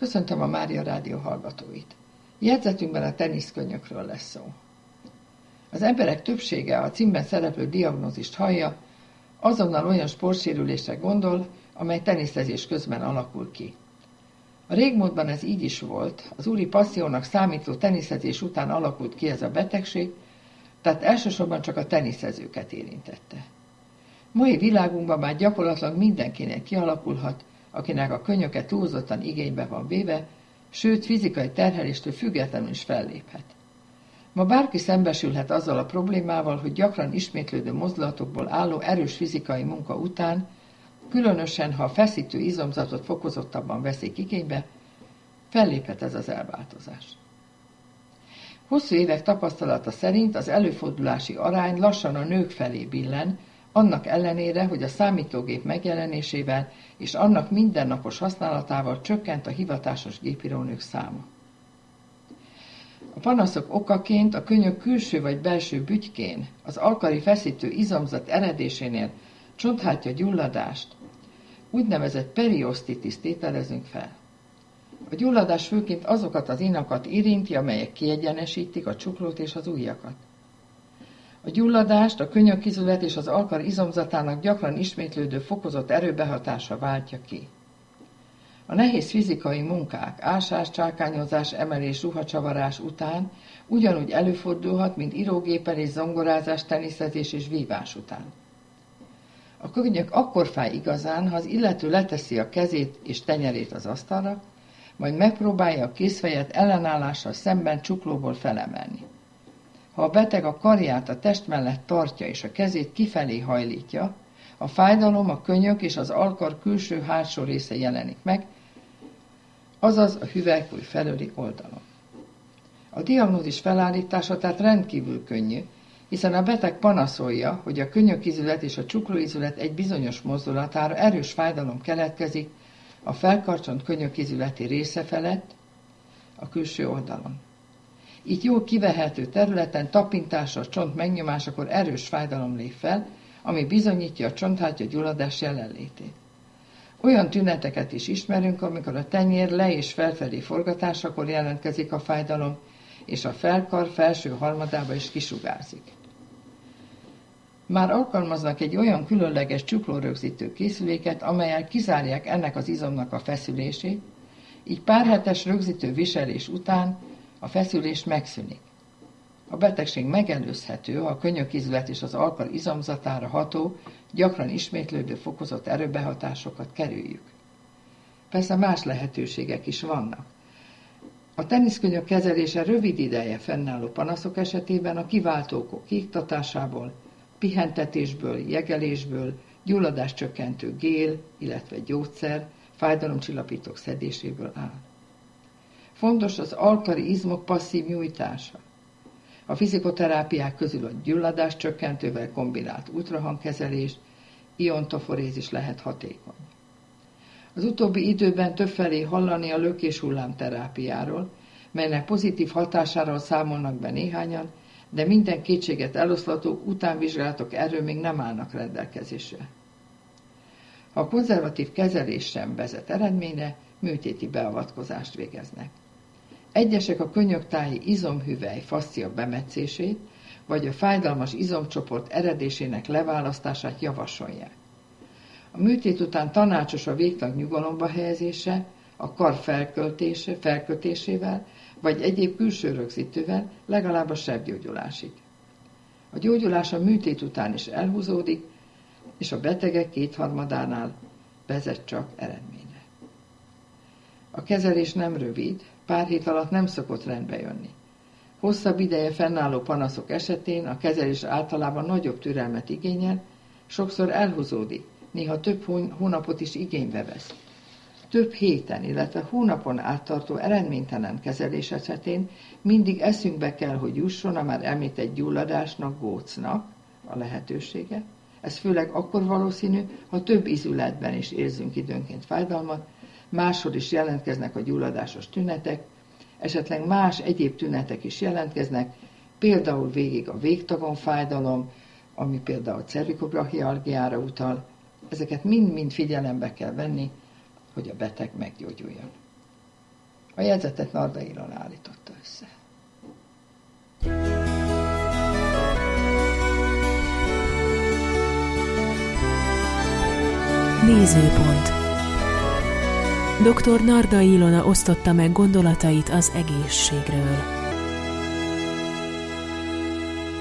Köszöntöm a Mária Rádió hallgatóit. Jegyzetünkben a teniszkönnyökről lesz szó. Az emberek többsége a címben szereplő diagnózist hallja, azonnal olyan sportsérülésre gondol, amely teniszezés közben alakul ki. A régmúltban ez így is volt, az úri passziónak számító teniszezés után alakult ki ez a betegség, tehát elsősorban csak a teniszezőket érintette. Mai világunkban már gyakorlatilag mindenkinek kialakulhat, akinek a könnyöke túlzottan igénybe van véve, sőt fizikai terheléstől függetlenül is felléphet. Ma bárki szembesülhet azzal a problémával, hogy gyakran ismétlődő mozdulatokból álló erős fizikai munka után, különösen ha a feszítő izomzatot fokozottabban veszik igénybe, felléphet ez az elváltozás. Hosszú évek tapasztalata szerint az előfordulási arány lassan a nők felé billen, annak ellenére, hogy a számítógép megjelenésével és annak mindennapos használatával csökkent a hivatásos gépírónők száma. A panaszok okaként a könnyök külső vagy belső bütykén, az alkali feszítő izomzat eredésénél csonthártya gyulladást, úgynevezett periosztitiszt tételezünk fel. A gyulladás főként azokat az inakat érinti, amelyek kiegyenesítik a csuklót és az ujjakat. A gyulladást a könnyökizület és az alkal izomzatának gyakran ismétlődő fokozott erőbehatása váltja ki. A nehéz fizikai munkák, ásás, csákányozás, emelés, ruhacsavarás után ugyanúgy előfordulhat, mint írógépelés, zongorázás, teniszezés és vívás után. A könnyök akkor fáj igazán, ha az illető leteszi a kezét és tenyerét az asztalra, majd megpróbálja a kézfejet ellenállással szemben csuklóból felemelni. Ha a beteg a karját a test mellett tartja és a kezét kifelé hajlítja, a fájdalom a könnyök és az alkar külső hátsó része jelenik meg, azaz a hüvelykúj felőli oldalon. A diagnózis felállítása tehát rendkívül könnyű, hiszen a beteg panaszolja, hogy a könnyökizület és a csuklóizület egy bizonyos mozdulatára erős fájdalom keletkezik a felkarcsont könnyökizületi része felett, a külső oldalon. Így jól kivehető területen tapintásra a csont megnyomásakor erős fájdalom lép fel, ami bizonyítja a csonthártya gyulladás jelenlétét. Olyan tüneteket is ismerünk, amikor a tenyér le- és felfelé forgatásakor jelentkezik a fájdalom, és a felkar felső harmadába is kisugárzik. Már alkalmaznak egy olyan különleges csuklórögzítő készüléket, amellyel kizárják ennek az izomnak a feszülését, így pár hetes rögzítő viselés után a feszülés megszűnik. A betegség megelőzhető, ha a könnyökizület és az alkal izomzatára ható, gyakran ismétlődő fokozott erőbehatásokat kerüljük. Persze más lehetőségek is vannak. A teniszkönnyök kezelése rövid ideje fennálló panaszok esetében a kiváltó okok kiiktatásából, pihentetésből, jegelésből, gyulladáscsökkentő gél, illetve gyógyszer, fájdalomcsillapítók szedéséből áll. Fontos az alkali izmok passzív nyújtása. A fizikoterápiák közül a gyulladáscsökkentővel kombinált ultrahangkezelés, iontoforézis lehet hatékony. Az utóbbi időben többfelé hallani a lökéshullám terápiáról, melynek pozitív hatásáról számolnak be néhányan, de minden kétséget eloszlató utánvizsgálatok erről még nem állnak rendelkezésre. Ha a konzervatív kezelés sem vezet eredményre, műtéti beavatkozást végeznek. Egyesek a könnyöktáji izomhüvely faszcia bemetszését, vagy a fájdalmas izomcsoport eredésének leválasztását javasolják. A műtét után tanácsos a végtag nyugalomba helyezése, a kar felkötésével, vagy egyéb külső rögzítővel legalább a sebgyógyulásig. A gyógyulás a műtét után is elhúzódik, és a betegek kétharmadánál vezet csak eredményre. A kezelés nem rövid, pár hét alatt nem szokott rendbe jönni. Hosszabb ideje fennálló panaszok esetén a kezelés általában nagyobb türelmet igényel, sokszor elhúzódik, néha több hónapot is igénybe vesz. Több héten, illetve hónapon áttartó eredménytelen kezelés esetén mindig eszünkbe kell, hogy jusson a már említett gyulladásnak, gócnak a lehetősége. Ez főleg akkor valószínű, ha több izületben is érzünk időnként fájdalmat, máshol is jelentkeznek a gyulladásos tünetek, esetleg más egyéb tünetek is jelentkeznek, például végig a végtagon fájdalom, ami például cervikobrachialgiára utal. Ezeket mind-mind figyelembe kell venni, hogy a beteg meggyógyuljon. A jegyzetet Narda Ilona állította össze. Nézőpont. Dr. Narda Ilona osztotta meg gondolatait az egészségről.